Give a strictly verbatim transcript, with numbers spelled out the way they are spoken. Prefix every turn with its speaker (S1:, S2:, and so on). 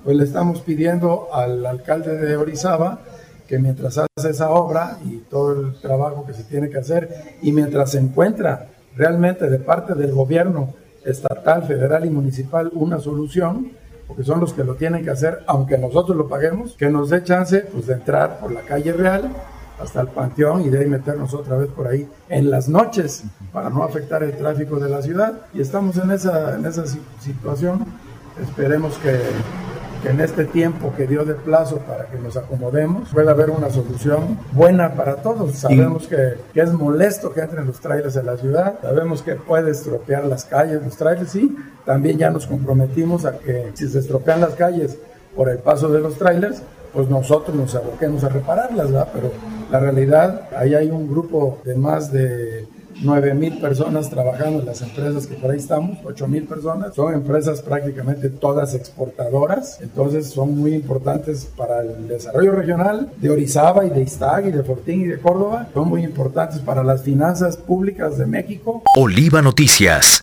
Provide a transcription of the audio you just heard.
S1: pues le estamos pidiendo al alcalde de Orizaba que mientras hace esa obra y todo el trabajo que se tiene que hacer y mientras se encuentra realmente de parte del gobierno estatal, federal y municipal una solución, porque son los que lo tienen que hacer, aunque nosotros lo paguemos, que nos dé chance pues, de entrar por la calle Real hasta el Panteón y de ahí meternos otra vez por ahí en las noches para no afectar el tráfico de la ciudad. Y estamos en esa, en esa situación. Esperemos que, que en este tiempo que dio de plazo para que nos acomodemos pueda haber una solución buena para todos. Sabemos que, que es molesto que entren los trailers en la ciudad, sabemos que puede estropear las calles los trailers, sí, también ya nos comprometimos a que si se estropean las calles por el paso de los trailers, pues nosotros nos aboquemos a repararlas, ¿verdad? Pero la realidad, ahí hay un grupo de más de nueve mil personas trabajando en las empresas que por ahí estamos, ocho mil personas, son empresas prácticamente todas exportadoras, entonces son muy importantes para el desarrollo regional de Orizaba y de Iztag y de Fortín y de Córdoba, son muy importantes para las finanzas públicas de México.
S2: Oliva Noticias.